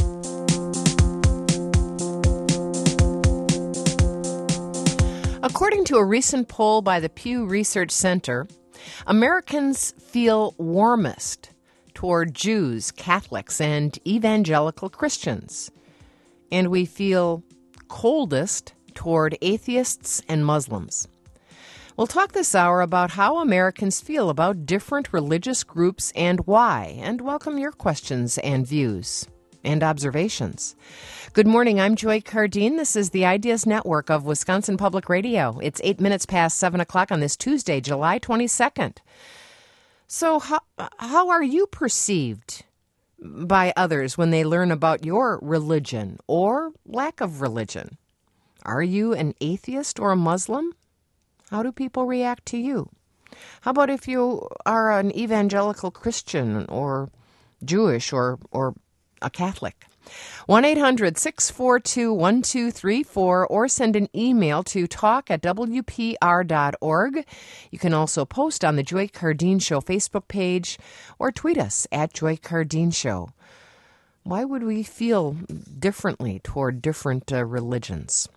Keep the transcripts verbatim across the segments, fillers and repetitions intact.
According to a recent poll by the Pew Research Center, Americans feel warmest toward Jews, Catholics, and evangelical Christians. And we feel coldest toward atheists and Muslims. We'll talk this hour about how Americans feel about different religious groups and why, and welcome your questions and views and observations. Good morning, I'm Joy Cardine. This is the Ideas Network of Wisconsin Public Radio. It's eight minutes past seven o'clock on this Tuesday, July twenty-second. So how, how are you perceived by others when they learn about your religion or lack of religion? Are you an atheist or a Muslim? How do people react to you? How about if you are an evangelical Christian or Jewish or, or a Catholic? one eight hundred six four two one two three four or send an email to talk at w p r dot org. You can also post on the Joy Cardine Show Facebook page or tweet us at Joy Cardine Show. Why would we feel differently toward different uh, religions?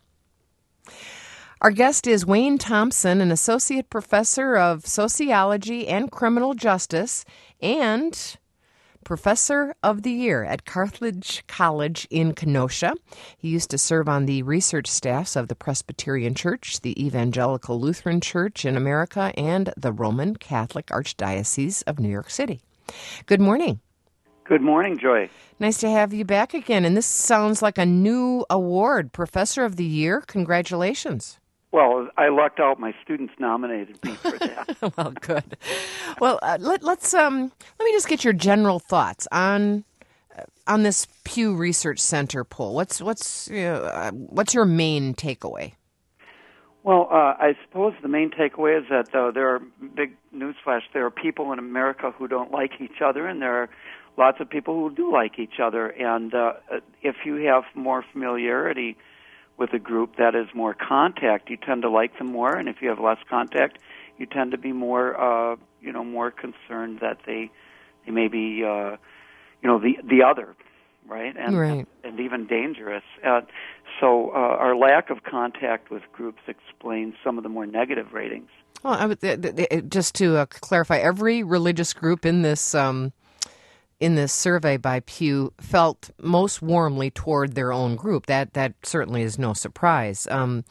Our guest is Wayne Thompson, an associate professor of sociology and criminal justice and Professor of the Year at Carthage College in Kenosha. He used to serve on the research staffs of the Presbyterian Church, the Evangelical Lutheran Church in America, and the Roman Catholic Archdiocese of New York City. Good morning. Good morning, Joy. Nice to have you back again. And this sounds like a new award, Professor of the Year. Congratulations. Well, I lucked out. My students nominated me for that. Well, good. Well, uh, let, let's um, let me just get your general thoughts on uh, on this Pew Research Center poll. What's what's uh, what's your main takeaway? Well, uh, I suppose the main takeaway is that uh, there are big newsflash. There are people in America who don't like each other, and there are lots of people who do like each other. And uh, if you have more familiarity with a group that is more contact, you tend to like them more, and if you have less contact, you tend to be more, uh, you know, more concerned that they, they may be, uh, you know, the the other, right, and right. and even dangerous. Uh, so uh, our lack of contact with groups explains some of the more negative ratings. Well, I would, uh, just to uh, clarify, every religious group in this. Um in this survey by Pew felt most warmly toward their own group. That that certainly is no surprise. Um,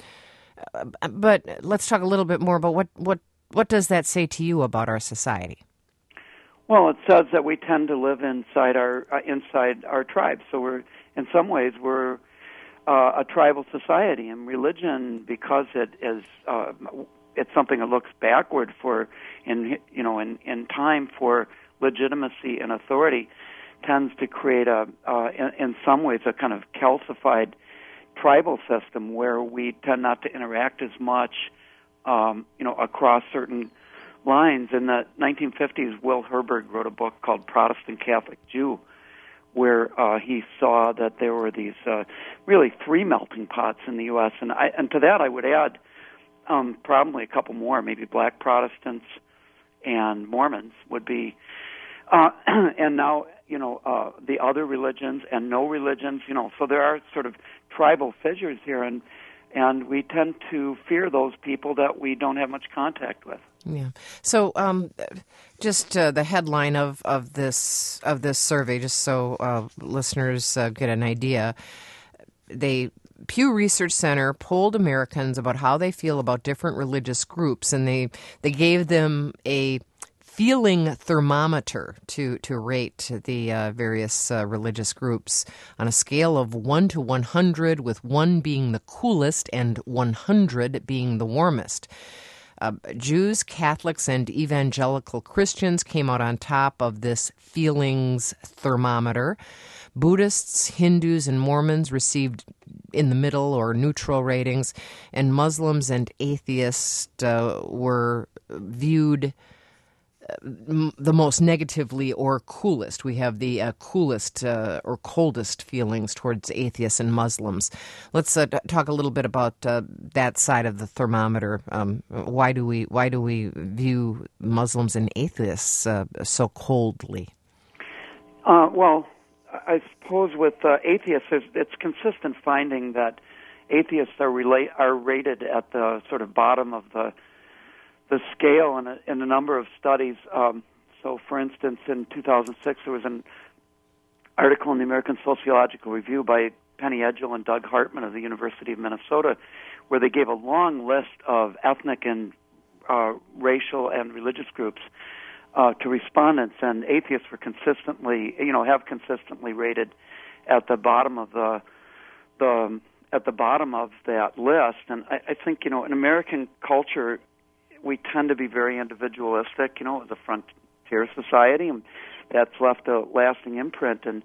but let's talk a little bit more about what, what, what does that say to you about our society? Well, it says that we tend to live inside our uh, inside our tribe. So we're, in some ways, we're uh, a tribal society, and religion, because it is uh, it's something that looks backward for in you know in, in time for legitimacy and authority, tends to create a, uh, in, in some ways, a kind of calcified tribal system where we tend not to interact as much, um, you know, across certain lines. In the nineteen fifties, Will Herberg wrote a book called Protestant Catholic Jew, where uh, he saw that there were these uh, really three melting pots in the U S And, I, and to that I would add um, probably a couple more, maybe Black Protestants and Mormons would be. Uh, and now, you know, uh, the other religions and no religions, you know, so there are sort of tribal fissures here, and and we tend to fear those people that we don't have much contact with. Yeah. So, um, just uh, the headline of, of this of this survey, just so uh, listeners uh, get an idea. They Pew Research Center polled Americans about how they feel about different religious groups, and they they gave them a feeling thermometer to, to rate the uh, various uh, religious groups on a scale of one to one hundred, with one being the coolest and one hundred being the warmest. Uh, Jews, Catholics, and evangelical Christians came out on top of this feelings thermometer. Buddhists, Hindus, and Mormons received in the middle or neutral ratings, and Muslims and atheists uh, were viewed the most negatively or coolest. We have the uh, coolest uh, or coldest feelings towards atheists and Muslims. Let's uh, talk a little bit about uh, that side of the thermometer. Um, why do we why do we view Muslims and atheists uh, so coldly? Uh, well, I suppose with uh, atheists, it's consistent finding that atheists are relate are rated at the sort of bottom of the the scale in a, in a number of studies. Um, so, for instance, in two thousand six, there was an article in the American Sociological Review by Penny Edgell and Doug Hartman of the University of Minnesota, where they gave a long list of ethnic and uh, racial and religious groups uh, to respondents, and atheists were consistently, you know, have consistently rated at the bottom of the the at the bottom of that list. And I, I think, you know, in American culture, we tend to be very individualistic, you know, as a frontier society, and that's left a lasting imprint. And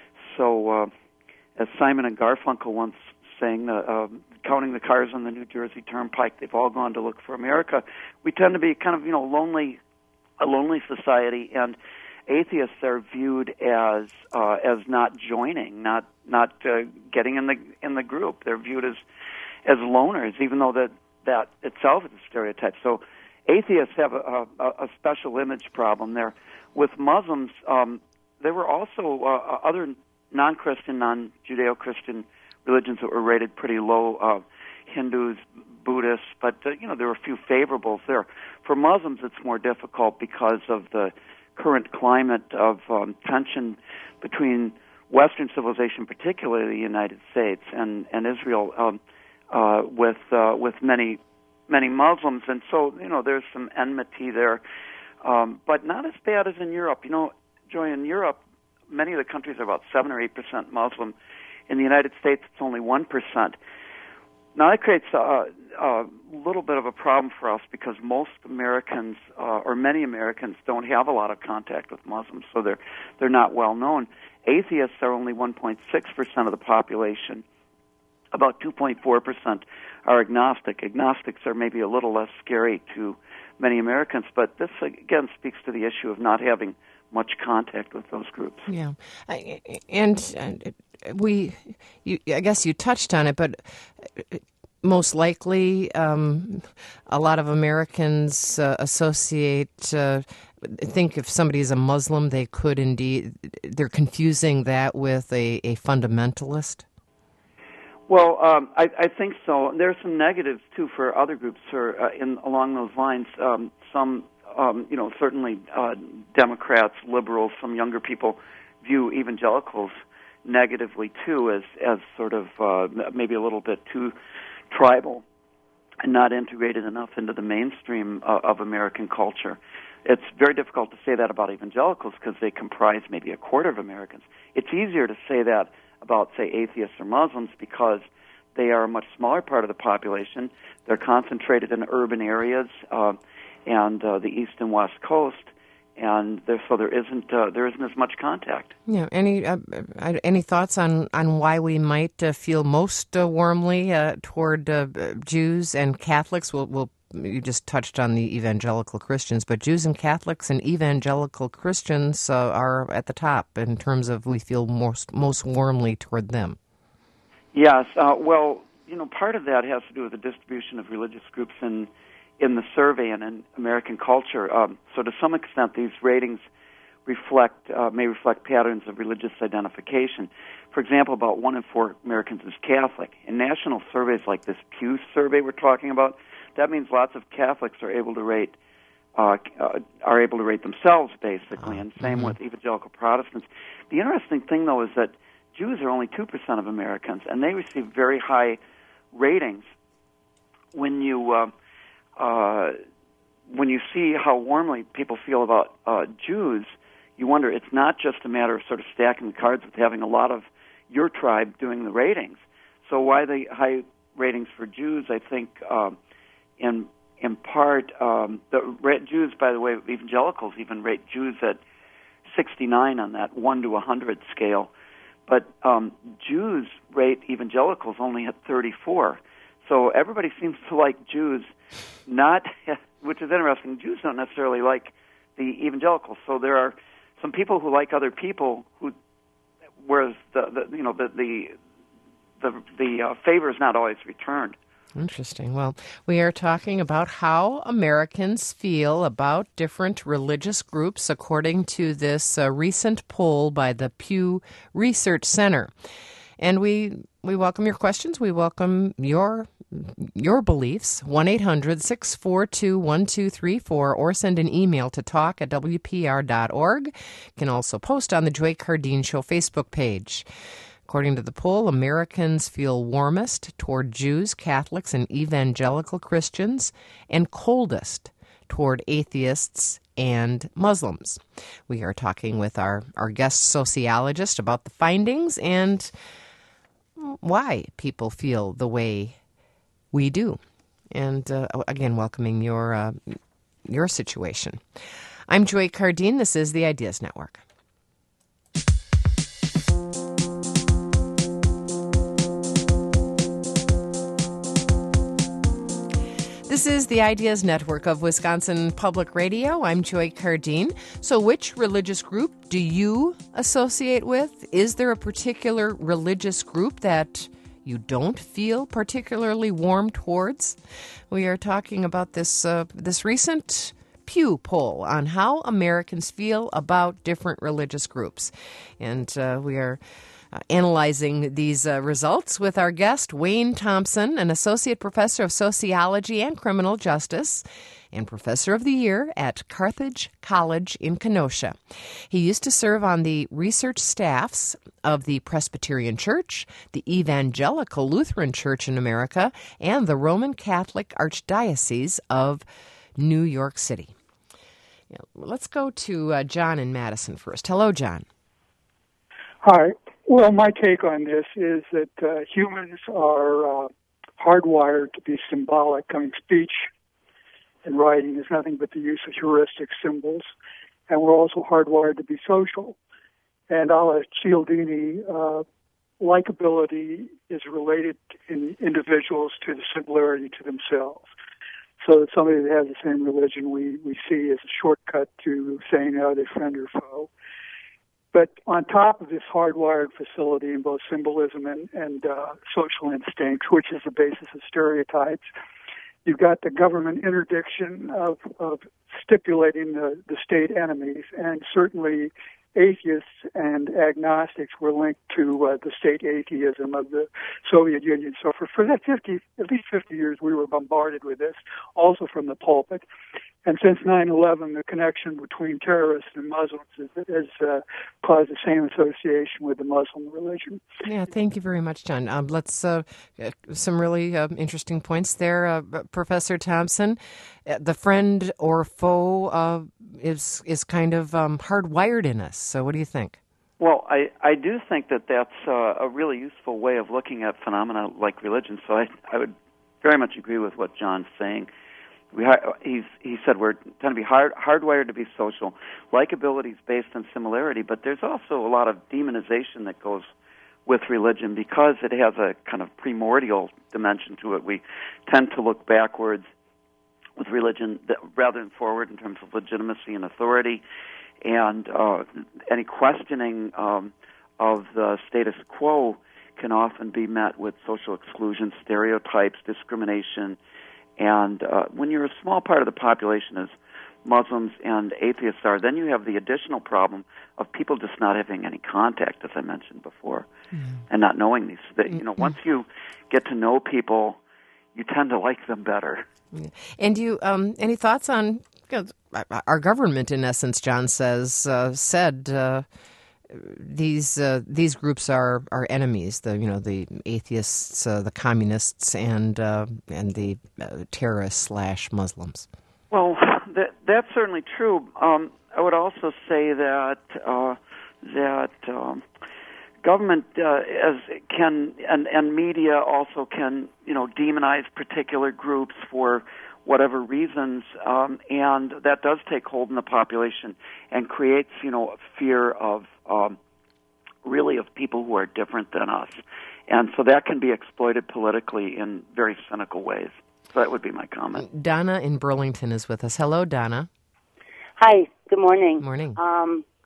so, uh, as Simon and Garfunkel once sang, uh, uh, counting the cars on the New Jersey Turnpike, they've all gone to look for America. We tend to be kind of, you know, lonely, a lonely society, and atheists are viewed as uh, as not joining, not not uh, getting in the in the group. They're viewed as as loners, even though that that itself is a stereotype. So atheists have a, a, a special image problem there. With Muslims, um, there were also uh, other non-Christian, non-Judeo-Christian religions that were rated pretty low, uh, Hindus, Buddhists, but, uh, you know, there were a few favorables there. For Muslims, it's more difficult because of the current climate of um, tension between Western civilization, particularly the United States, and, and Israel, um, uh, with uh, with many many Muslims. And so, you know, there's some enmity there, um, but not as bad as in Europe. You know, Joy, in Europe, many of the countries are about seven or eight percent Muslim. In the United States, it's only one percent. Now, that creates a, a little bit of a problem for us because most Americans, uh, or many Americans, don't have a lot of contact with Muslims, so they're they're not well known. Atheists are only one point six percent of the population. About two point four percent are agnostic. Agnostics are maybe a little less scary to many Americans, but this, again, speaks to the issue of not having much contact with those groups. Yeah, and we, you, I guess you touched on it, but most likely um, a lot of Americans uh, associate, uh, think if somebody is a Muslim, they could indeed, they're confusing that with a, a fundamentalist. Well, um, I, I think so. There's some negatives, too, for other groups for, uh, in along those lines. Um, some Um, you know, certainly uh, Democrats, liberals, some younger people view evangelicals negatively, too, as, as sort of uh, maybe a little bit too tribal and not integrated enough into the mainstream uh, of American culture. It's very difficult to say that about evangelicals because they comprise maybe a quarter of Americans. It's easier to say that about, say, atheists or Muslims because they are a much smaller part of the population. They're concentrated in urban areas, uh, and uh, the east and west coast, and there, so there isn't uh, there isn't as much contact. Yeah. Any uh, any thoughts on, on why we might uh, feel most uh, warmly uh, toward uh, Jews and Catholics? We'll, we'll you just touched on the evangelical Christians, but Jews and Catholics and evangelical Christians uh, are at the top in terms of we feel most most warmly toward them. Yes. Uh, well, you know, part of that has to do with the distribution of religious groups in. in the survey and in American culture. Um, so to some extent, these ratings reflect uh, may reflect patterns of religious identification. For example, about one in four Americans is Catholic. In national surveys like this Pew survey we're talking about, that means lots of Catholics are able to rate uh, uh, are able to rate themselves, basically, and same mm-hmm. with evangelical Protestants. The interesting thing, though, is that Jews are only two percent of Americans, and they receive very high ratings. When you uh, Uh, when you see how warmly people feel about uh, Jews, you wonder it's not just a matter of sort of stacking the cards with having a lot of your tribe doing the ratings. So why the high ratings for Jews, I think, um, in in part, um, the ra- Jews, by the way, evangelicals even rate Jews at sixty-nine on that one to one hundred scale. But um, Jews rate evangelicals only at thirty-four. So everybody seems to like Jews, not, which is interesting. Jews don't necessarily like the evangelicals. So there are some people who like other people, who, whereas the, the you know the the the, the uh, favor is not always returned. Interesting. Well, we are talking about how Americans feel about different religious groups according to this uh, recent poll by the Pew Research Center. And we we welcome your questions. We welcome your your beliefs. one eight hundred six four two one two three four or send an email to talk at w p r dot org. You can also post on the Joy Cardine Show Facebook page. According to the poll, Americans feel warmest toward Jews, Catholics, and evangelical Christians, and coldest toward atheists and Muslims. We are talking with our, our guest sociologist about the findings and why people feel the way we do. And uh, again, welcoming your uh, your situation. I'm Joy Cardine. This is the Ideas Network. This is the Ideas Network of Wisconsin Public Radio. I'm Joy Cardine. So which religious group do you associate with? Is there a particular religious group that you don't feel particularly warm towards? We are talking about this uh, this recent Pew poll on how Americans feel about different religious groups. And uh, we are Uh, analyzing these uh, results with our guest, Wayne Thompson, an associate professor of sociology and criminal justice and professor of the year at Carthage College in Kenosha. He used to serve on the research staffs of the Presbyterian Church, the Evangelical Lutheran Church in America, and the Roman Catholic Archdiocese of New York City. Yeah, let's go to uh, John in Madison first. Hello, John. Hi. Well, my take on this is that uh, humans are uh, hardwired to be symbolic. I mean, speech and writing is nothing but the use of heuristic symbols. And we're also hardwired to be social. And a la Cialdini, uh, likability is related in individuals to the similarity to themselves. So that somebody that has the same religion we, we see as a shortcut to saying, are they friend or foe? But on top of this hardwired facility in both symbolism and, and uh, social instinct, which is the basis of stereotypes, you've got the government interdiction of, of stipulating the, the state enemies, and certainly atheists and agnostics were linked to uh, the state atheism of the Soviet Union. So for, for that fifty, at least fifty years, we were bombarded with this, also from the pulpit. And since nine eleven, the connection between terrorists and Muslims has, has uh, caused the same association with the Muslim religion. Yeah, thank you very much, John. Um, let's uh, some really uh, interesting points there, uh, Professor Thompson. Uh, the friend or foe uh, is is kind of um, hardwired in us. So, what do you think? Well, I, I do think that that's uh, a really useful way of looking at phenomena like religion. So I I would very much agree with what John's saying. We, he's, he said we're tend to be hard, hardwired to be social. Likability is based on similarity, but there's also a lot of demonization that goes with religion because it has a kind of primordial dimension to it. We tend to look backwards with religion rather than forward in terms of legitimacy and authority, and uh, any questioning um, of the status quo can often be met with social exclusion, stereotypes, discrimination. And uh, when you're a small part of the population, as Muslims and atheists are, then you have the additional problem of people just not having any contact, as I mentioned before, mm. and not knowing these. That, you know, once you get to know people, you tend to like them better. And you, um, any thoughts on you know, our government? In essence, John says uh, said. Uh, These uh, these groups are, are enemies. The you know the atheists, uh, the communists, and uh, and the uh, terrorists slash Muslims. Well, that that's certainly true. Um, I would also say that uh, that um, government uh, as can and, and media also can you know demonize particular groups for whatever reasons, um, and that does take hold in the population and creates, you know, a fear of um, really of people who are different than us. And so that can be exploited politically in very cynical ways. So that would be my comment. Donna in Burlington is with us. Hello, Donna. Hi, good morning. Morning. Um,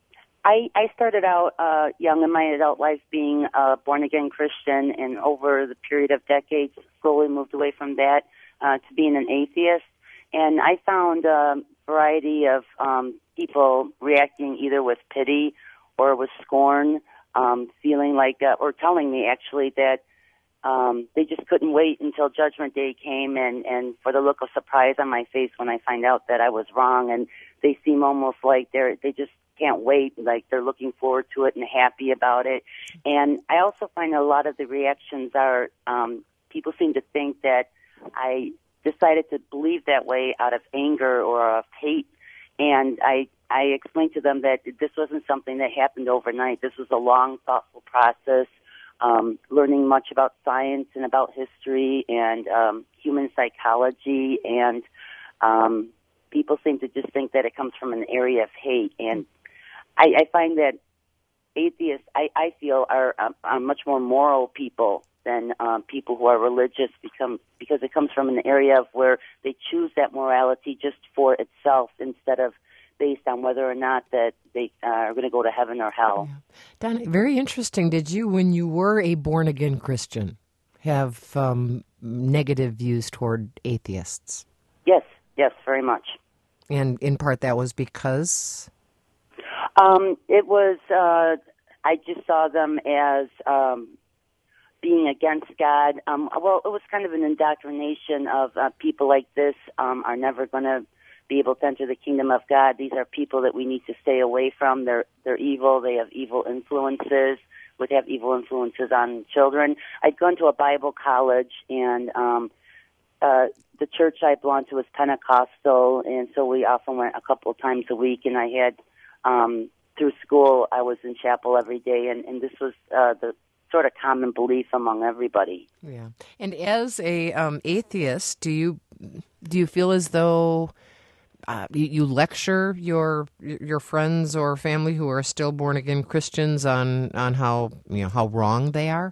I, I started out uh, young in my adult life being a born-again Christian, and over the period of decades, slowly moved away from that uh, to being an atheist. And I found a variety of um, people reacting either with pity or with scorn, um, feeling like, uh, or telling me actually that um, they just couldn't wait until Judgment Day came, and, and for the look of surprise on my face when I find out that I was wrong. And they seem almost like they're they just can't wait, like they're looking forward to it and happy about it. And I also find a lot of the reactions are um, people seem to think that I decided to believe that way out of anger or of hate. And I I explained to them that this wasn't something that happened overnight. This was a long, thoughtful process, um, learning much about science and about history and um, human psychology. And um, people seem to just think that it comes from an area of hate. And I, I find that atheists, I, I feel, are, um, are much more moral people than um, people who are religious, become, because it comes from an area of where they choose that morality just for itself instead of based on whether or not that they uh, are going to go to heaven or hell. Yeah. Donna, very interesting. Did you, when you were a born-again Christian, have um, negative views toward atheists? Yes, yes, very much. And in part that was because? Um, it was, uh, I just saw them as um, being against God. Um, well, it was kind of an indoctrination of uh, people like this um, are never going to be able to enter the kingdom of God. These are people that we need to stay away from. They're they're evil. They have evil influences. Would have evil influences on children. I'd gone to a Bible college, and um, uh, the church I belonged to was Pentecostal, and so we often went a couple of times a week. And I had um, through school, I was in chapel every day, and, and this was uh, the sort of common belief among everybody. Yeah. And as a um, atheist, do you do you feel as though Uh, you, you lecture your your friends or family who are still born again Christians on, on how you know how wrong they are?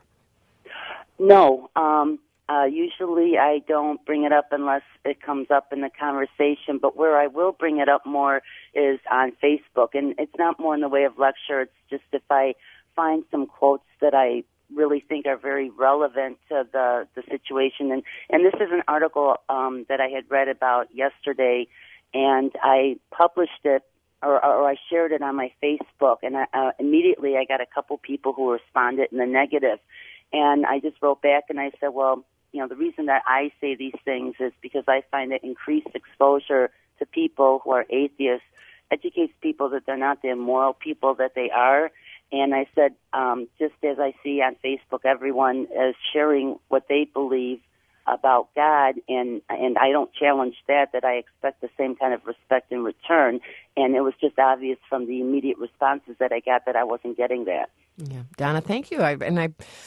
No, um, uh, usually I don't bring it up unless it comes up in the conversation. But where I will bring it up more is on Facebook, and it's not more in the way of lecture. It's just if I find some quotes that I really think are very relevant to the the situation. And and this is an article um, that I had read about yesterday. And I published it, or, or I shared it on my Facebook, and I, uh, immediately I got a couple people who responded in the negative. And I just wrote back and I said, well, you know, the reason that I say these things is because I find that increased exposure to people who are atheists educates people that they're not the immoral people that they are. And I said, um, just as I see on Facebook, everyone is sharing what they believe about God, and and I don't challenge that, that I expect the same kind of respect in return. And it was just obvious from the immediate responses that I got that I wasn't getting that. Yeah, Donna, thank you. I, and I,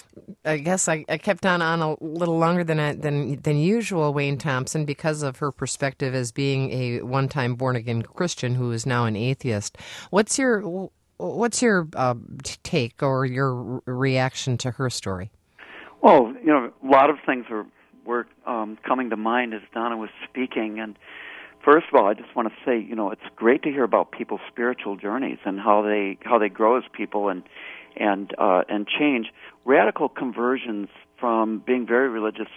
I guess I, I kept on on a little longer than I, than than usual, Wayne Thompson, because of her perspective as being a one-time born-again Christian who is now an atheist. What's your what's your uh, take or your reaction to her story? Well, you know, a lot of things are. were um, coming to mind as Donna was speaking. And first of all, I just want to say, you know, it's great to hear about people's spiritual journeys and how they how they grow as people and and uh, and change. Radical conversions from being very religious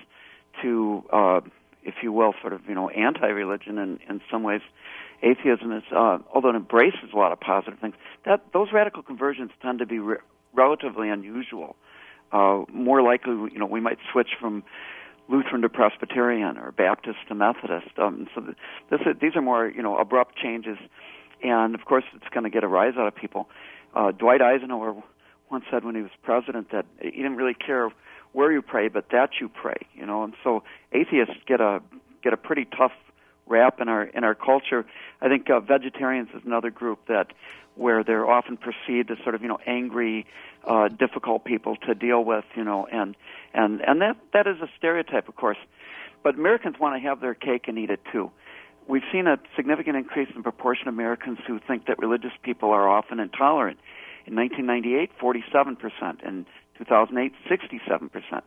to, uh, if you will, sort of, you know, anti-religion in, in some ways. Atheism is, uh, although it embraces a lot of positive things, that those radical conversions tend to be re- relatively unusual. Uh, more likely, you know, we might switch from Lutheran to Presbyterian or Baptist to Methodist. Um, so this, these are more, you know, abrupt changes, and of course, it's going to get a rise out of people. Uh, Dwight Eisenhower once said when he was president that he didn't really care where you pray, but that you pray. You know, and so atheists get a get a pretty tough rap in our in our culture. I think uh, vegetarians is another group that where they're often perceived as sort of, you know, angry, uh, difficult people to deal with, you know, and and and that that is a stereotype, of course. But Americans want to have their cake and eat it too. We've seen a significant increase in proportion of Americans who think that religious people are often intolerant. In nineteen ninety-eight, forty-seven percent. In two thousand eight, sixty-seven percent.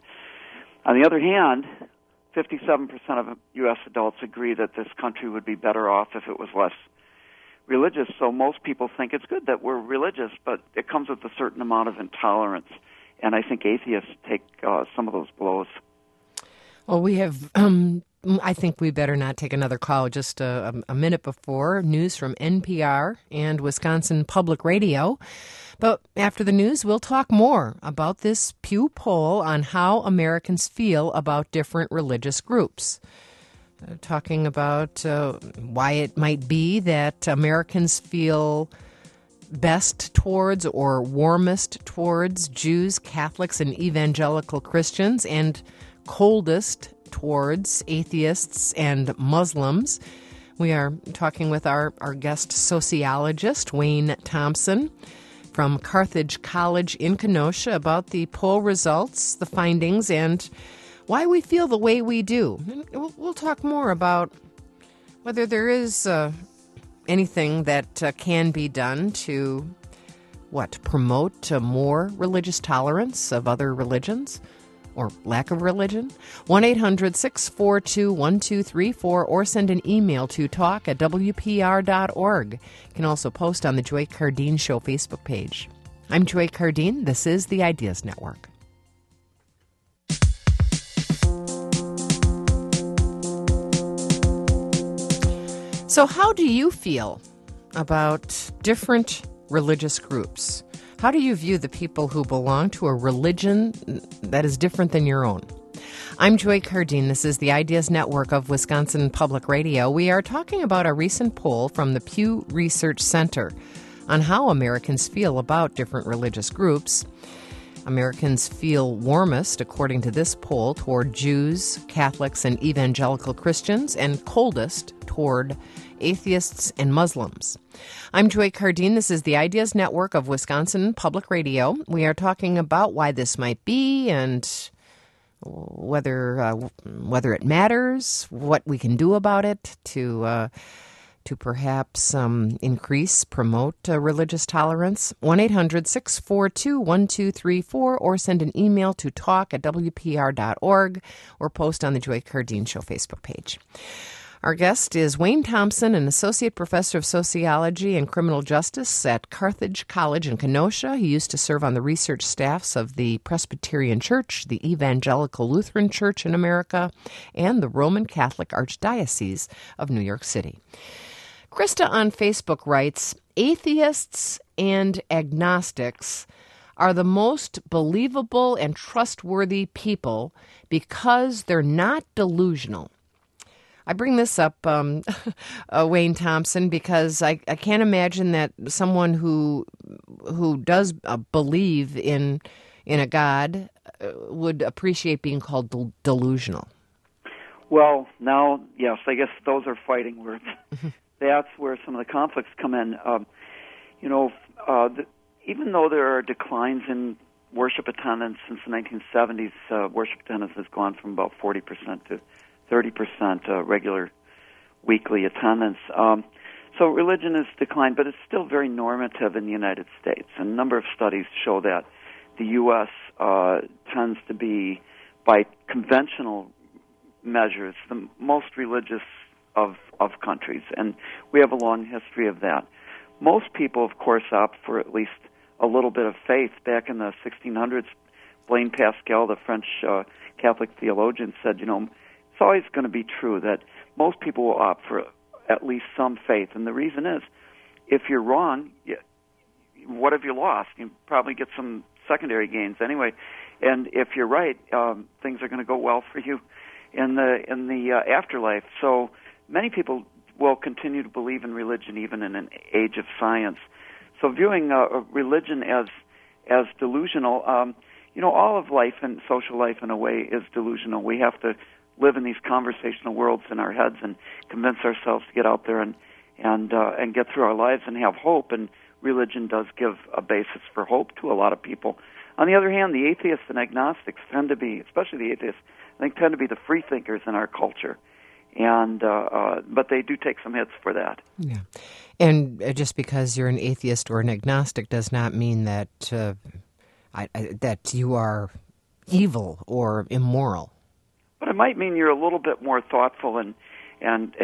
On the other hand, fifty-seven percent of U S adults agree that this country would be better off if it was less religious, so most people think it's good that we're religious, but it comes with a certain amount of intolerance, and I think atheists take uh, some of those blows. Well, we have, um, I think we better not take another call just a, a minute before. News from N P R and Wisconsin Public Radio. But after the news, we'll talk more about this Pew poll on how Americans feel about different religious groups. Uh, talking about uh, why it might be that Americans feel best towards or warmest towards Jews, Catholics, and evangelical Christians, and coldest towards atheists and Muslims. We are talking with our, our guest sociologist, Wayne Thompson, from Carthage College in Kenosha, about the poll results, the findings, and why we feel the way we do. We'll, we'll talk more about whether there is uh, anything that uh, can be done to, what, promote uh, more religious tolerance of other religions or lack of religion. one eight hundred six four two one two three four or send an email to talk at w p r dot org. You can also post on the Joy Cardeen Show Facebook page. I'm Joy Cardeen. This is the Ideas Network. So how do you feel about different religious groups? How do you view the people who belong to a religion that is different than your own? I'm Joy Cardeen. This is the Ideas Network of Wisconsin Public Radio. We are talking about a recent poll from the Pew Research Center on how Americans feel about different religious groups. Americans feel warmest, according to this poll, toward Jews, Catholics, and evangelical Christians, and coldest toward atheists and Muslims. I'm Joy Cardeen. This is the Ideas Network of Wisconsin Public Radio. We are talking about why this might be and whether uh, whether it matters, what we can do about it to uh, to perhaps um, increase, promote uh, religious tolerance. one eight hundred six four two one two three four or send an email to talk at w p r dot org or post on the Joy Cardeen Show Facebook page. Our guest is Wayne Thompson, an associate professor of sociology and criminal justice at Carthage College in Kenosha. He used to serve on the research staffs of the Presbyterian Church, the Evangelical Lutheran Church in America, and the Roman Catholic Archdiocese of New York City. Krista on Facebook writes, atheists and agnostics are the most believable and trustworthy people because they're not delusional. I bring this up, um, uh, Wayne Thompson, because I, I can't imagine that someone who who does uh, believe in in a God uh, would appreciate being called del- delusional. Well, now, yes, I guess those are fighting words. That's where some of the conflicts come in. Um, you know, uh, the, even though there are declines in worship attendance since the nineteen seventies, uh, worship attendance has gone from about forty percent to thirty percent uh, regular weekly attendance. Um, so religion has declined, but it's still very normative in the United States. And a number of studies show that the U S uh, tends to be, by conventional measures, the most religious of, of countries. And we have a long history of that. Most people, of course, opt for at least a little bit of faith. Back in the sixteen hundreds, Blaise Pascal, the French uh, Catholic theologian, said, you know, it's always going to be true that most people will opt for at least some faith. And the reason is, if you're wrong, you, what have you lost? You probably get some secondary gains anyway. And if you're right, um, things are going to go well for you in the in the uh, afterlife. So many people will continue to believe in religion even in an age of science. So viewing uh, religion as as delusional, um, you know, all of life and social life in a way is delusional. We have to live in these conversational worlds in our heads and convince ourselves to get out there and and uh, and get through our lives and have hope. And religion does give a basis for hope to a lot of people. On the other hand, the atheists and agnostics tend to be, especially the atheists, I think tend to be the free thinkers in our culture. And uh, uh, but they do take some hits for that. Yeah, and just because you're an atheist or an agnostic does not mean that uh, I, I, that you are evil or immoral. But it might mean you're a little bit more thoughtful and and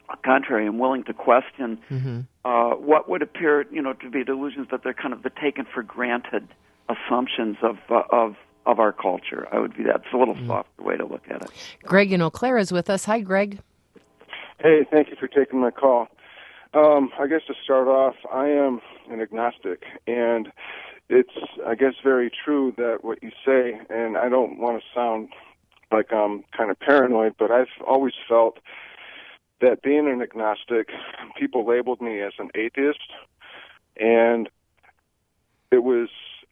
contrary, I'm willing to question mm-hmm. uh, what would appear, you know, to be delusions that they're kind of the taken for granted assumptions of uh, of of our culture. I would be that's a little mm-hmm. softer way to look at it. Greg in Eau Claire is with us. Hi, Greg. Hey, thank you for taking my call. Um, I guess to start off, I am an agnostic, and it's, I guess, very true that what you say, and I don't want to sound like I'm kind of paranoid, but I've always felt that being an agnostic, people labeled me as an atheist, and it was,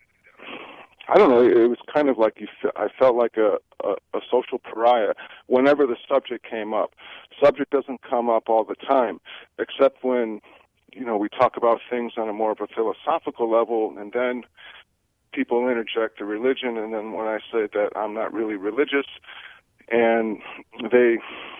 I don't know, it was kind of like you. I felt like a, a, a social pariah whenever the subject came up. Subject doesn't come up all the time, except when, you know, we talk about things on a more of a philosophical level, and then people interject the religion, and then when I say that I'm not really religious, and they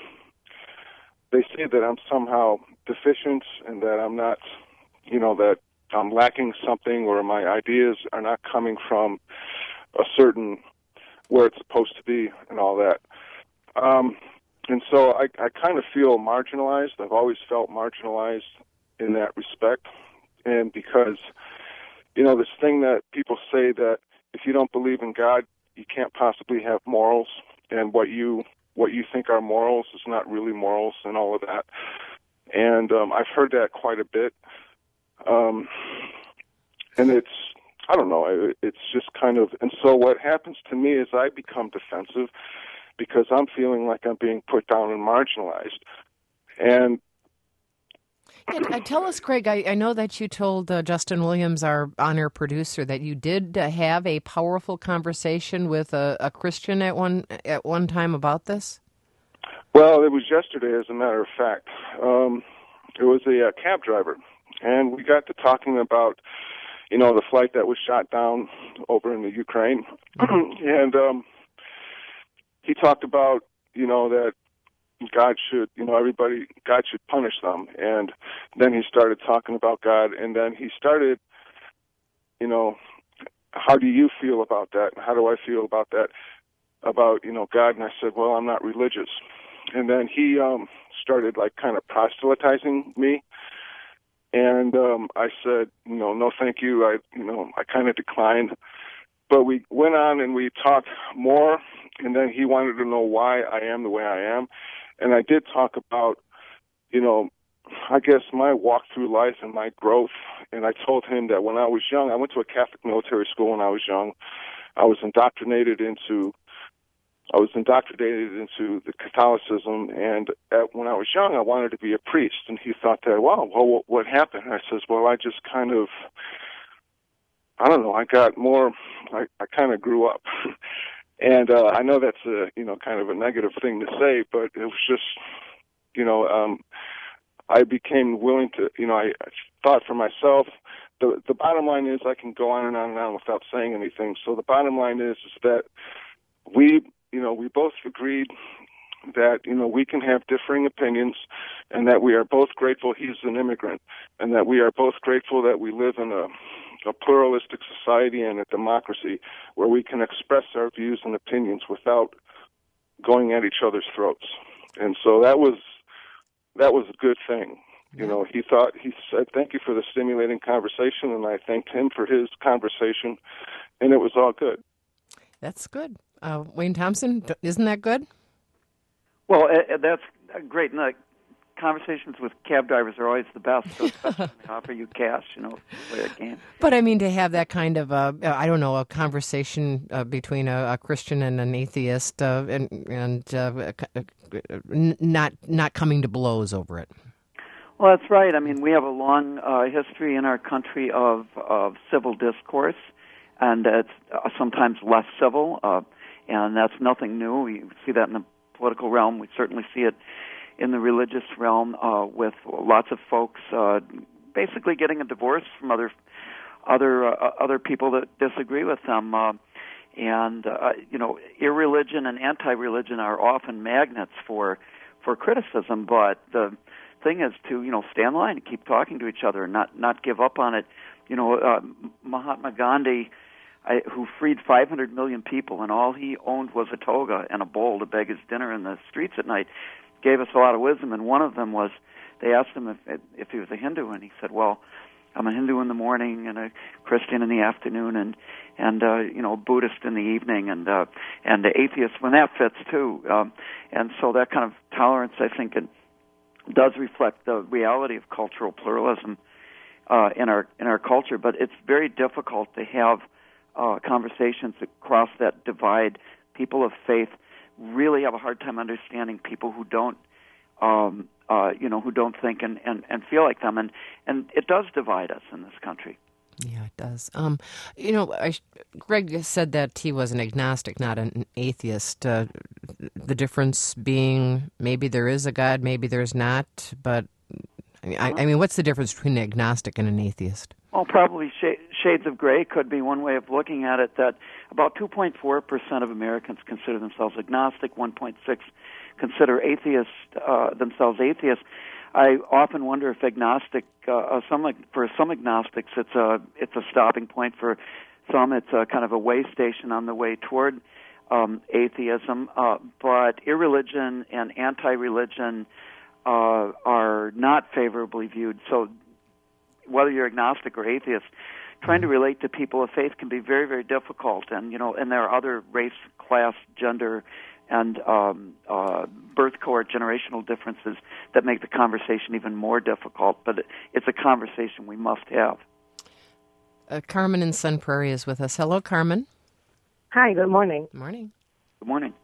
they say that I'm somehow deficient and that I'm not, you know, that I'm lacking something or my ideas are not coming from a certain where it's supposed to be and all that. Um, and so I, I kind of feel marginalized. I've always felt marginalized in that respect. And because, you know, this thing that people say that if you don't believe in God, you can't possibly have morals, and what you what you think are morals is not really morals and all of that. And um, I've heard that quite a bit. Um, and it's, I don't know, it's just kind of, and so what happens to me is I become defensive because I'm feeling like I'm being put down and marginalized. And yeah, uh, tell us, Greg, I, I know that you told uh, Justin Williams, our on-air producer, that you did uh, have a powerful conversation with a, a Christian at one at one time about this. Well, it was yesterday, as a matter of fact. Um, it was a, a cab driver, and we got to talking about, you know, the flight that was shot down over in the Ukraine, and um, he talked about, you know, that God should, you know, everybody, God should punish them. And then he started talking about God, and then he started, you know, how do you feel about that? How do I feel about that? About, you know, God. And I said, well, I'm not religious. And then he um, started, like, kind of proselytizing me. And um, I said, you know, no, thank you. I, you know, I kind of declined. But we went on and we talked more, and then he wanted to know why I am the way I am. And I did talk about, you know, I guess my walk through life and my growth. And I told him that when I was young, I went to a Catholic military school when I was young. I was indoctrinated into, I was indoctrinated into the Catholicism. And at, when I was young, I wanted to be a priest. And he thought that, wow, well, what, what happened? And I says, well, I just kind of, I don't know, I got more, I, I kind of grew up. And uh, I know that's a, you know, kind of a negative thing to say, but it was just, you know, um, I became willing to, you know, I, I thought for myself. The the bottom line is I can go on and on and on without saying anything. So the bottom line is, is that we, you know, we both agreed that, you know, we can have differing opinions, and that we are both grateful he's an immigrant, and that we are both grateful that we live in a a pluralistic society and a democracy where we can express our views and opinions without going at each other's throats. And so that was that was a good thing. You know, he thought, he said, thank you for the stimulating conversation, and I thanked him for his conversation, and it was all good. That's good. Uh, Wayne Thompson, isn't that good? Well, uh, that's great. No, conversations with cab drivers are always the best, so especially when they offer you cash, you know, play a game. But I mean, to have that kind of, uh, I don't know, a conversation uh, between a, a Christian and an atheist, uh, and, and uh, not not coming to blows over it. Well, that's right. I mean, we have a long uh, history in our country of, of civil discourse, and it's uh, sometimes less civil, uh, and that's nothing new. We see that in the political realm. We certainly see it in the religious realm, uh, with lots of folks uh, basically getting a divorce from other other uh, other people that disagree with them. Uh, and uh, you know, irreligion and anti-religion are often magnets for for criticism. But the thing is to you know stay in line and keep talking to each other and not not give up on it. You know, uh, Mahatma Gandhi, I, who freed five hundred million people, and all he owned was a toga and a bowl to beg his dinner in the streets at night. gave us a lot of wisdom. And one of them was, they asked him if if he was a Hindu, and he said, "Well, I'm a Hindu in the morning and a Christian in the afternoon, and and uh, you know, Buddhist in the evening, and uh, and the atheist when that fits too." Um, and so that kind of tolerance, I think, it does reflect the reality of cultural pluralism uh, in our in our culture. But it's very difficult to have uh, conversations across that divide. People of faith really have a hard time understanding people who don't, um, uh, you know, who don't think and, and, and feel like them, and, and it does divide us in this country. Yeah, it does. Um, you know, I, Greg said that he was an agnostic, not an atheist. Uh, the difference being maybe there is a God, maybe there's not. But I mean, I, I mean, what's the difference between an agnostic and an atheist? Well, probably sh- shades of gray could be one way of looking at it. That about two point four percent of Americans consider themselves agnostic, one point six consider atheist uh, themselves atheists. I often wonder if agnostic, uh, some for some agnostics, it's a it's a stopping point. For some, it's a kind of a way station on the way toward um, atheism. Uh, but irreligion and anti-religion uh, are not favorably viewed. So whether you're agnostic or atheist, trying to relate to people of faith can be very, very difficult. And you know, and there are other race, class, gender, and um, uh, birth cohort generational differences that make the conversation even more difficult. But it's a conversation we must have. Uh, Carmen in Sun Prairie is with us. Hello, Carmen. Hi, good morning. Good morning. Good morning.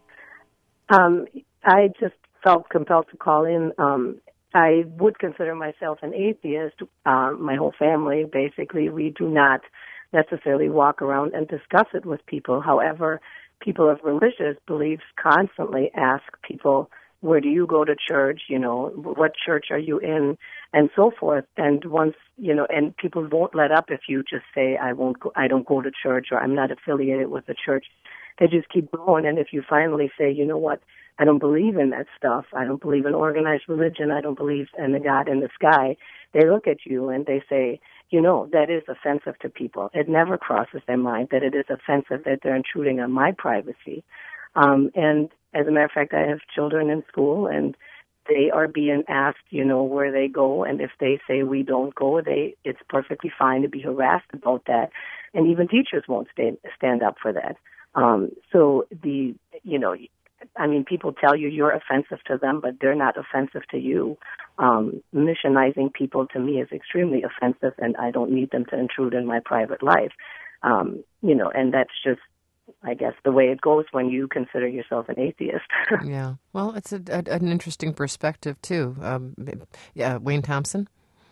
Um, I just felt compelled to call in. Um, I would consider myself an atheist. Uh, my whole family, basically, we do not necessarily walk around and discuss it with people. However, people of religious beliefs constantly ask people, where do you go to church? You know, what church are you in? And so forth. And once, you know, and people won't let up if you just say, I won't go, I don't go to church, or I'm not affiliated with the church. They just keep going. And if you finally say, you know what, I don't believe in that stuff, I don't believe in organized religion, I don't believe in the God in the sky, they look at you and they say, you know, that is offensive to people. It never crosses their mind that it is offensive that they're intruding on my privacy. Um, and as a matter of fact, I have children in school, and they are being asked, you know, where they go. And if they say we don't go, they it's perfectly fine to be harassed about that. And even teachers won't stand, stand up for that. Um, so the, you know, I mean, people tell you you're offensive to them, but they're not offensive to you. Um, missionizing people to me is extremely offensive, and I don't need them to intrude in my private life. Um, you know, and that's just, I guess, the way it goes when you consider yourself an atheist. Yeah. Well, it's a, a, an interesting perspective, too. Um, yeah, Wayne Thompson?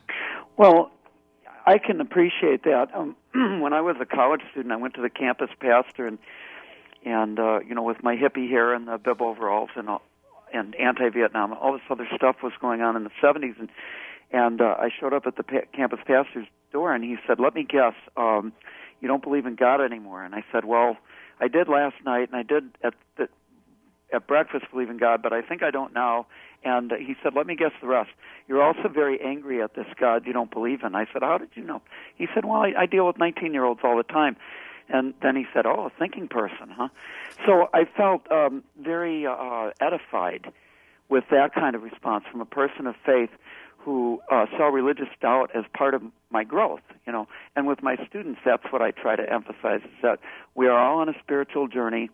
Well, I can appreciate that. Um, when I was a college student, I went to the campus pastor, and And, uh, you know, with my hippie hair and the bib overalls and all, and anti-Vietnam, all this other stuff was going on in the seventies. And, and uh, I showed up at the pa- campus pastor's door, and he said, let me guess, um, you don't believe in God anymore. And I said, well, I did last night, and I did at the, at breakfast believe in God, but I think I don't now. And uh, he said, let me guess the rest. You're also very angry at this God you don't believe in. I said, how did you know? He said, well, I, I deal with nineteen-year-olds all the time. And then he said, oh, a thinking person, huh? So I felt um, very uh, edified with that kind of response from a person of faith who uh, saw religious doubt as part of my growth, you know. And with my students, that's what I try to emphasize, is that we are all on a spiritual journey.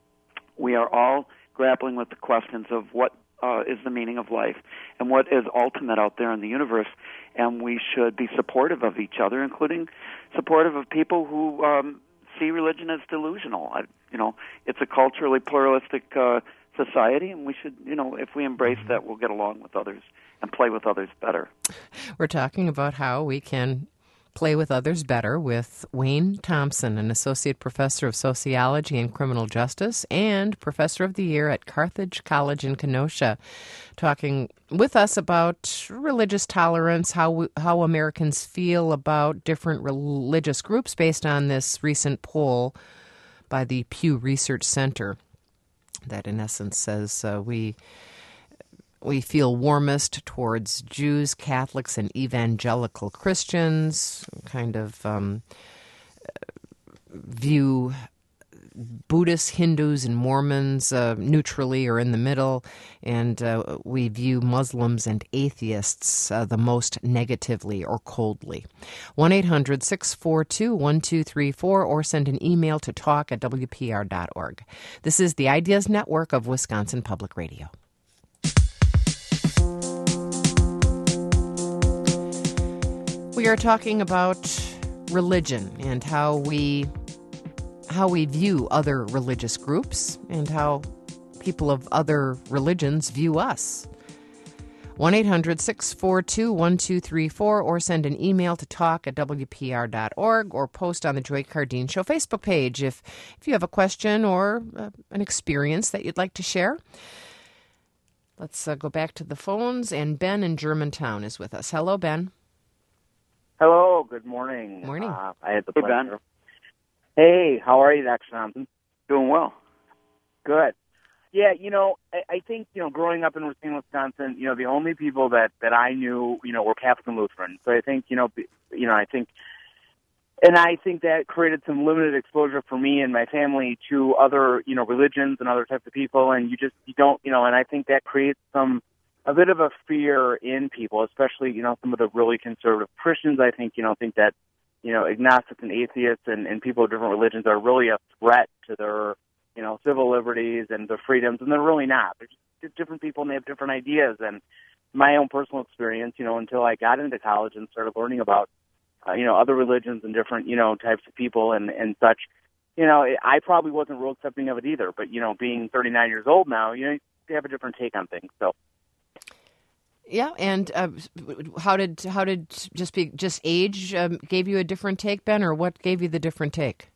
We are all grappling with the questions of what uh, is the meaning of life and what is ultimate out there in the universe. And we should be supportive of each other, including supportive of people who um, see religion as delusional. I, you know, it's a culturally pluralistic uh, society, and we should, you know, if we embrace that, we'll get along with others and play with others better. We're talking about how we can play with others better with Wayne Thompson, an associate professor of sociology and criminal justice and professor of the year at Carthage College in Kenosha, talking with us about religious tolerance, how we, how Americans feel about different religious groups based on this recent poll by the Pew Research Center that in essence says uh, we We feel warmest towards Jews, Catholics, and evangelical Christians, kind of um, view Buddhists, Hindus, and Mormons uh, neutrally or in the middle, and uh, we view Muslims and atheists uh, the most negatively or coldly. one eight hundred six four two one two three four or send an email to talk at w p r dot org. This is the Ideas Network of Wisconsin Public Radio. We are talking about religion and how we how we view other religious groups and how people of other religions view us. one eight hundred six four two one two three four or send an email to talk at w p r dot org or post on the Joy Cardine Show Facebook page if, if you have a question or uh, an experience that you'd like to share. Let's uh, go back to the phones, and Ben in Germantown is with us. Hello, Ben. Hello, good morning. Morning. Uh, I had the Hey, pleasure. Ben. Hey, how are you, Doctor Thompson? Doing well. Good. Yeah, you know, I, I think, you know, growing up in Racine, Wisconsin, you know, the only people that, that I knew, you know, were Catholic and Lutheran. So I think, you know, b- you know, I think, and I think that created some limited exposure for me and my family to other, you know, religions and other types of people. And you just, you don't, you know, and I think that creates some, a bit of a fear in people, especially, you know, some of the really conservative Christians, I think, you know, think that, you know, agnostics and atheists and, and people of different religions are really a threat to their, you know, civil liberties and their freedoms, and they're really not. They're just different people, and they have different ideas. And my own personal experience, you know, until I got into college and started learning about, uh, you know, other religions and different, you know, types of people and, and such, you know, I probably wasn't real accepting of it either. But, you know, being thirty-nine years old now, you know, you have a different take on things, so. Yeah, and uh, how did how did just be just age um, gave you a different take, Ben, or what gave you the different take?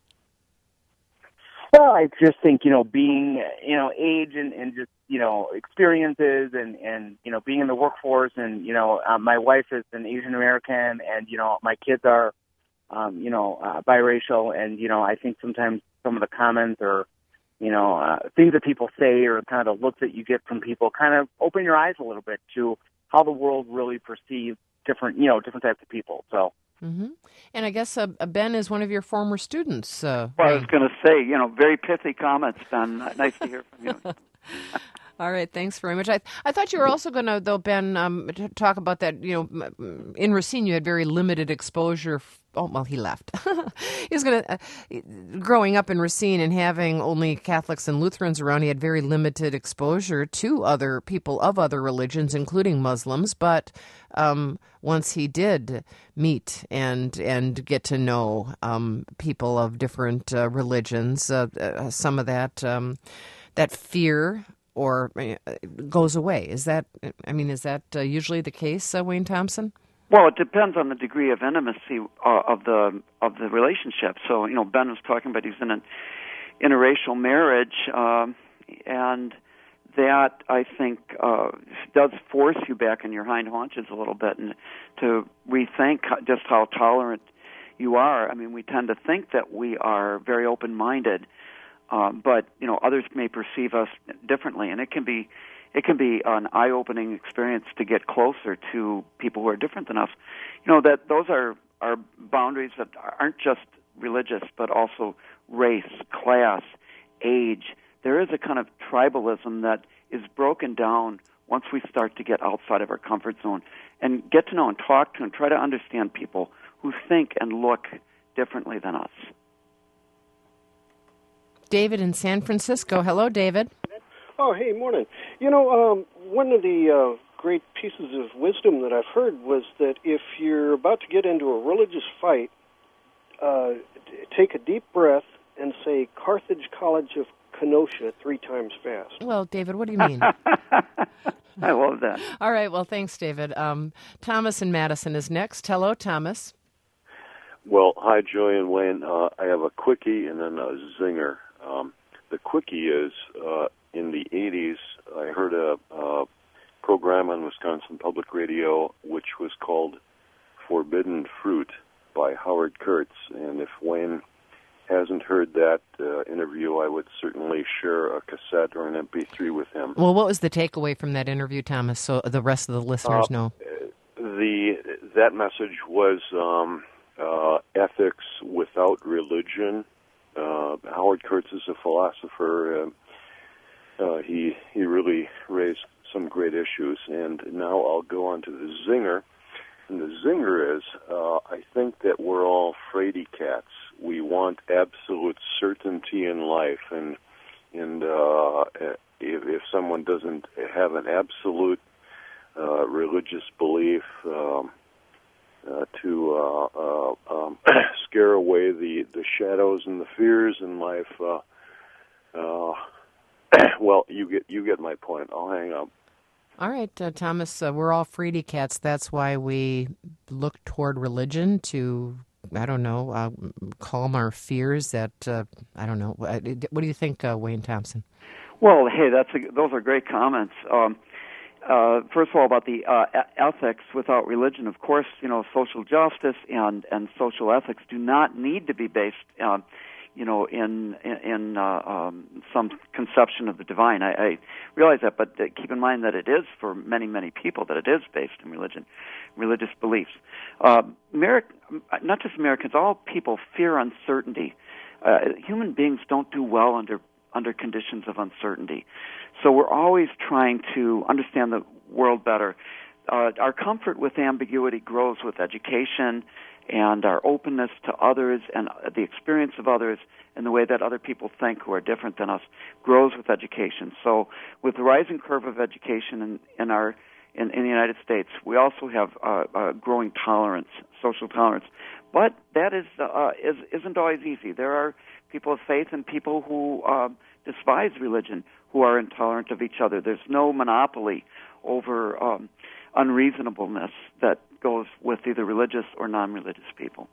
Well, I just think, you know, being, you know, age and, and just, you know, experiences and, and, you know, being in the workforce and, you know, uh, my wife is an Asian American and, you know, my kids are, um, you know, uh, biracial, and, you know, I think sometimes some of the comments or, you know, uh, things that people say or kind of the looks that you get from people kind of open your eyes a little bit to how the world really perceives different, you know, different types of people. So, mm-hmm. And I guess uh, Ben is one of your former students. Uh, Well, I was going to say, you know, very pithy comments, Ben. Nice to hear from you. All right, thanks very much. I I thought you were also going to, though, Ben, um, t- talk about that. You know, in Racine, you had very limited exposure. F- oh, well, he left. He was going to, uh, growing up in Racine and having only Catholics and Lutherans around, he had very limited exposure to other people of other religions, including Muslims. But um, once he did meet and and get to know um, people of different uh, religions, uh, uh, some of that um, that fear or goes away. Is that, I mean, is that uh, usually the case, uh, Wayne Thompson? Well, it depends on the degree of intimacy uh, of the of the relationship. So, you know, Ben was talking about he's in an interracial marriage, um, and that, I think, uh, does force you back in your hind haunches a little bit and to rethink just how tolerant you are. I mean, we tend to think that we are very open-minded, Um, but you know, others may perceive us differently, and it can be it can be an eye-opening experience to get closer to people who are different than us. You know, that those are are boundaries that aren't just religious, but also race, class, age. There is a kind of tribalism that is broken down once we start to get outside of our comfort zone and get to know and talk to and try to understand people who think and look differently than us. David in San Francisco. Hello, David. Oh, hey, morning. You know, um, one of the uh, great pieces of wisdom that I've heard was that if you're about to get into a religious fight, uh, take a deep breath and say Carthage College of Kenosha three times fast. Well, David, what do you mean? I love that. All right, well, thanks, David. Um, Thomas in Madison is next. Hello, Thomas. Well, hi, Joy and Wayne. Uh, I have a quickie and then a zinger. Um, the quickie is, uh, in the eighties, I heard a, a program on Wisconsin Public Radio which was called Forbidden Fruit by Howard Kurtz. And if Wayne hasn't heard that uh, interview, I would certainly share a cassette or an M P three with him. Well, what was the takeaway from that interview, Thomas, so the rest of the listeners uh, know? The That message was um, uh, ethics without religion. uh, Howard Kurtz is a philosopher. Uh, uh, he he really raised some great issues. And now I'll go on to the zinger. And the zinger is, uh, I think that we're all fraidy cats. We want absolute certainty in life, and and uh, if, if someone doesn't have an absolute uh, religious belief um, uh, to uh, uh, um, scare away the, the shadows and the fears in life, uh, uh, well, you get you get my point. I'll hang up. All right, uh, Thomas, uh, we're all fraidy cats. That's why we look toward religion to, I don't know, uh, calm our fears that, uh, I don't know. What do you think, uh, Wayne Thompson? Well, hey, that's a, those are great comments. Um, uh, first of all, about the uh, ethics without religion, of course, you know, social justice and, and social ethics do not need to be based on, you know, in in uh, um, some conception of the divine. I, I realize that, but uh, keep in mind that it is for many, many people that it is based in religion, religious beliefs. Uh, Ameri- not just Americans, all people fear uncertainty. Uh, human beings don't do well under under conditions of uncertainty. So we're always trying to understand the world better. Uh, our comfort with ambiguity grows with education and our openness to others and the experience of others and the way that other people think who are different than us grows with education. So with the rising curve of education in, in our in, in the United States, we also have uh, uh, growing tolerance, social tolerance. But that is, uh, is, isn't always easy. There are people of faith and people who uh, despise religion who are intolerant of each other. There's no monopoly over um, unreasonableness that goes with either religious or non-religious people.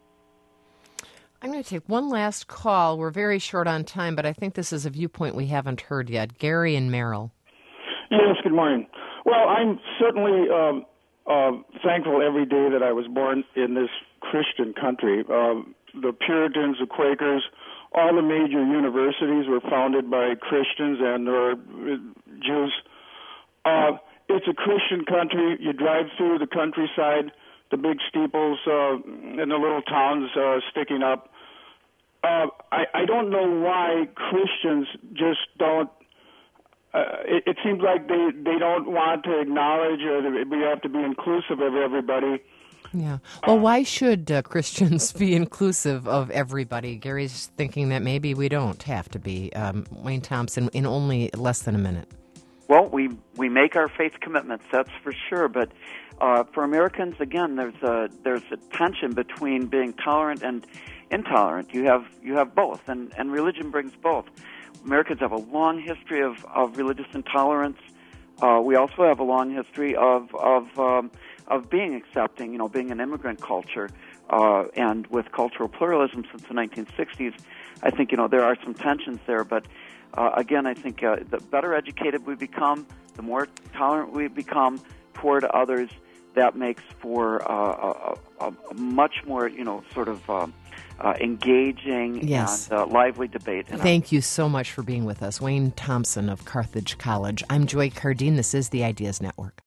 I'm going to take one last call. We're very short on time, but I think this is a viewpoint we haven't heard yet. Gary and Merrill. Yes, good morning. Well, I'm certainly um, uh, thankful every day that I was born in this Christian country. Um, the Puritans, the Quakers, all the major universities were founded by Christians and or Jews. Uh, it's a Christian country. You drive through the countryside, the big steeples uh, and the little towns uh, sticking up. Uh, I, I don't know why Christians just don't. Uh, it, it seems like they, they don't want to acknowledge or we have to be inclusive of everybody. Yeah. Well, why should uh, Christians be inclusive of everybody? Gary's thinking that maybe we don't have to be. Um, Wayne Thompson, in only less than a minute. Well, we we make our faith commitments, that's for sure. But uh, for Americans, again, there's a there's a tension between being tolerant and intolerant. You have you have both, and, and religion brings both. Americans have a long history of, of religious intolerance. Uh, we also have a long history of of um, of being accepting, you know, being an immigrant culture, uh, and with cultural pluralism since the nineteen sixties. I think, you know, there are some tensions there, but uh, again, I think uh, the better educated we become, the more tolerant we become toward others, that makes for uh, a, a, a much more, you know, sort of um, uh, engaging yes. and uh, lively debate. Thank you so much for being with us. Wayne Thompson of Carthage College. I'm Joy Cardine. This is the Ideas Network.